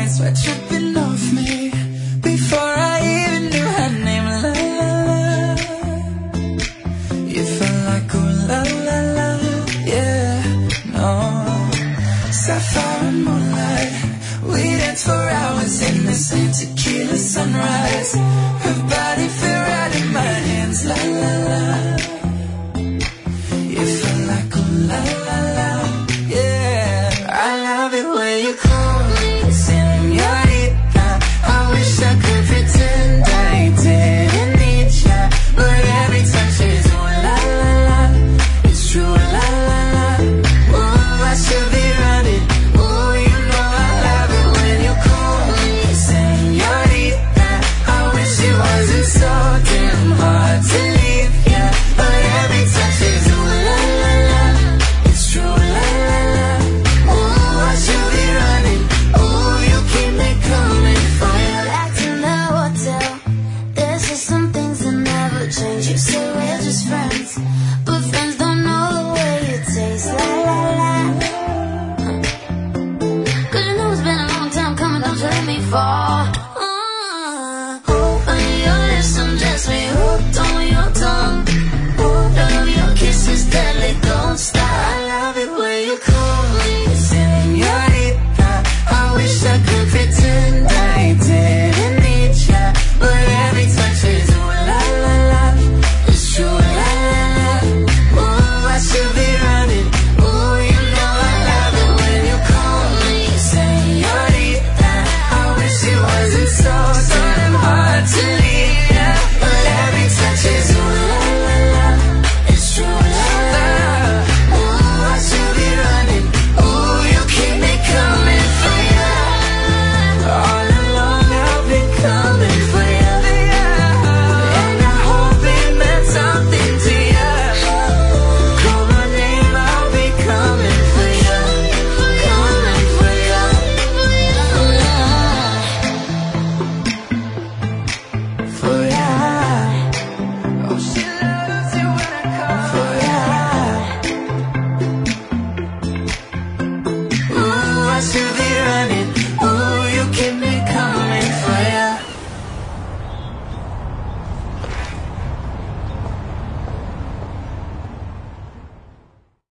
nights were tripping off me before I even knew her name. La la la, you felt like ooh la la la, yeah, no. Sapphire and moonlight, we danced for hours in the same tequila sunrise. Her body fit right in my hands. La la la, you felt like ooh la la la, yeah. I love it when you call me señorita. I wish I could pretend I didn't need ya, but every touch is ooh la la la. It's true, la la la. Ooh, I should be running. Ooh, you know I love it when you call me señorita. I wish it wasn't so damn hard to leave ya, but every touch is ooh la la la. It's true, la la la. Ooh, I should be running. Ooh, you keep me coming for ya. Back in the hotel, there's just some things that never change. You say we're just friends, but friends don't know the way you taste. La la la. Cause you know it's been a long time coming, don't you let me fall.